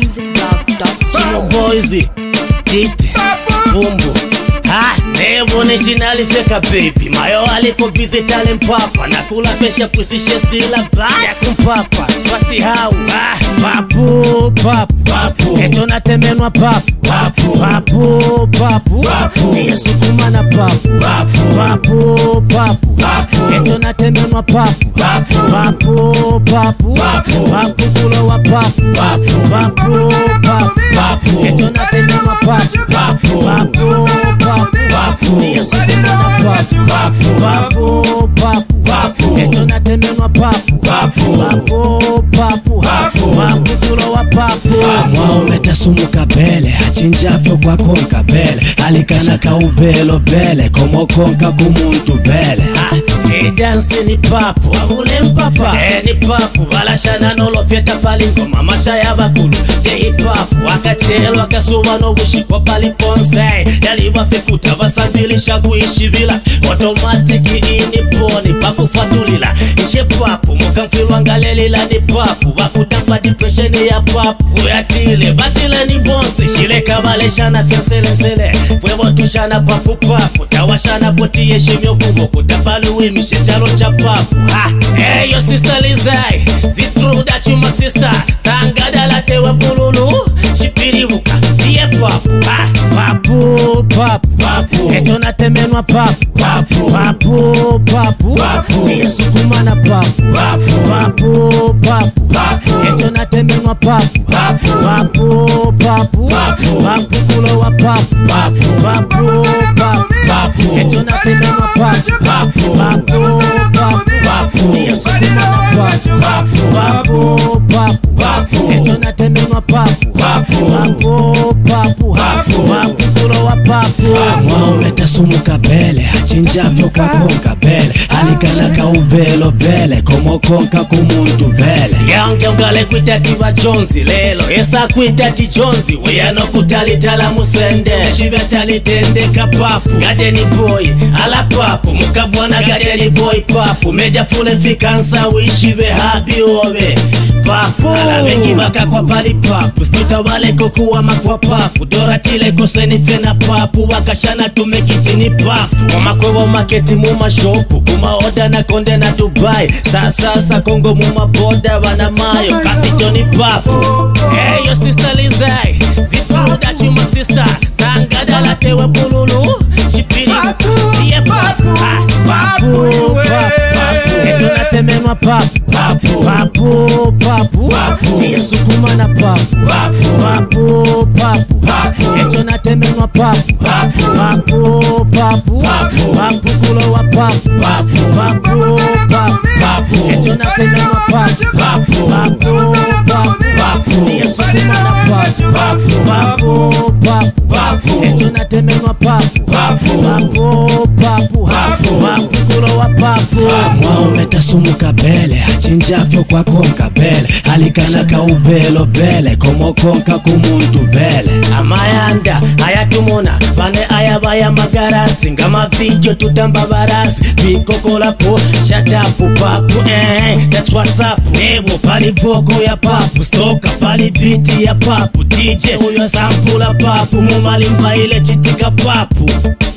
Sino boys, titi, bumbu. Ha, nebo nationally feka baby. Mayo aliko busy talent papa. Nakula pesha pusishe stila bass. Ya kumpapa, swati hau. Ha, papu, papu, papu. Eto natemenwa papu. Papu, papu, papu, papu. Iya sukumana papu. Papu, papu, papu, papu. Eto natemenwa papu. Papu, papu, papu, papu. Papu kulo wa papu. Papu, papu, papu, papu. Eto natemenwa papu. Papu, papu, papu, papu. Iya sukumana papu. Papu, papu, papu, papu. Eto natemenwa papu. Papu, papu, papu, papu. Papu kulo wa papu. Mwauleta sumu kabele, hachinjavyo kwa konka bele. Alikana kaubelo bele, komo konka kumuntu bele. Hii dansi ni papu, amule mpapa. Ni papu, balashana nolo fieta pali ngoma masha ya bakulu. Hii papu, wakachelo wakasuwa no bushikwa pali ponse. Yali wafekuta vasambilisha kuishi bila. Automatiki ini poni, paku fatulila. Ishe papu, mukamfilwa ngalelila ni papu. Wakutamba depression ya papu. Uyatile, batile ni bonse. Shile kabaleshana fiansele. Fwevo tushana papu papu. Tawashana poti yeshimyo kubo. Kutapalu imishe chalo cha papu. Hey your sister Lizai, is it true that you my sister? Tangada la tewe bululu. Shipiri wuka, tiye papu. Papu, papu, papu. Eto natemenwa papu. Papu, papu, papu, papu. Tiye sukumana papu. Papu, papu, papu, papu. Eto natemenwa papu. Papu, papu, papu, papu. Papu kulo wa papu. Papu, papu, papu, papu. Eto natemenwa papu. Papu, papu, papu, papu. Tiye sukumana papu. Papu, papu, papu, papu. Eto natemenwa papu. Papu, papu, papu, papu. Papu kulo wa papu. Mwauleta sumu kabele, hachinjavyo kwa konka bele. Alikana kaubelo bele, komo konka kumuntu bele. Yange ungale kuita kiva Jonzi lelo. Esa kuita ti Jonzi, weyano kutalitala musende. Shiva talitendeka papu, gadeni boy, ala papu. Mukabwana gadeni boy papu. Meja fule fikansa wishive habi owe. Papu, ala wengi baka kwa pali papu. Stika wale kukuwa makwa papu. Dora tile koseni fena papu. Wakashana tumekitini papu. Wamakwewa maketi muma shopu. Kuma oda na konde na Dubai. Sasa Kongo muma boda wana mayo. Kapitoni papu. Hey your sister Lizai, is it true that you my sister? Tangada la tewe bululu. Shipiri tiye papu. Papu, papu. Eto natemenwa papu. Papu, papu, papu, papu. Tiye sukumana papu. Papu, papu, papu, papu. Eto natemenwa papu. Papu, papu, papu, papu. Papu kulo wa papu. Papu, papu, papu, papu. Eto natemenwa papu. Papu, papu, papu, papu. Tiye sukumana papu. Papu, papu, papu, papu. Eto natemenwa papu. Papu, papu, papu, papu. Papu kulo wa papu. Mwauleta sumu kabele, hachinjavyo kwa konka bele. Alikana kaubelo bele, komo konka kumuntu bele. Amayanda, ayatumona, vane ayabaya magarasi. Ngama video tutamba barasi. Vikokola po, shatapu papu, that's what's up. Nebo pali voko ya papu, stoka pali biti ya papu. DJ huyo sampula papu, mumalimba ile chitika papu.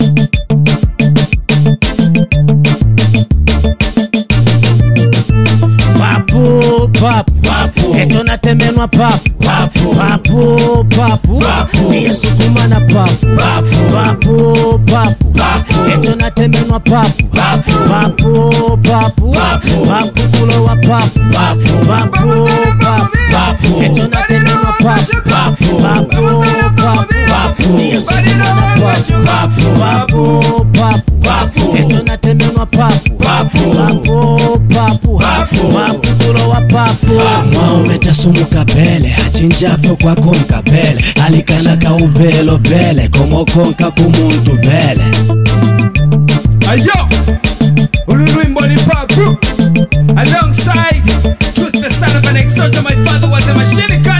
Papu, papu, papu. Eto natemenwa papu. Papu, papu, papu, papu. Tiye sukumana papu. Papu, papu, papu, papu. Eto natemenwa papu. Papu, papu, papu, papu. Papu kulo wa papu. Papu, papu, papu, papu. Eto natemenwa papu. Papu, papu, papu, papu. Tiye sukumana papu. Papu, papu, papu, papu. Eto natemenwa papu. Papu, papu, papu, papu. Papu kulo wa papu. Mwauleta sumu kabele, hachinjavyo kwa konka bele. Alikana kaubelo bele, komo konka kumuntu bele. Ayo, Ululuimbo ni papu. Alongside Truth the son of an ex-soldier, my father was a machine gun.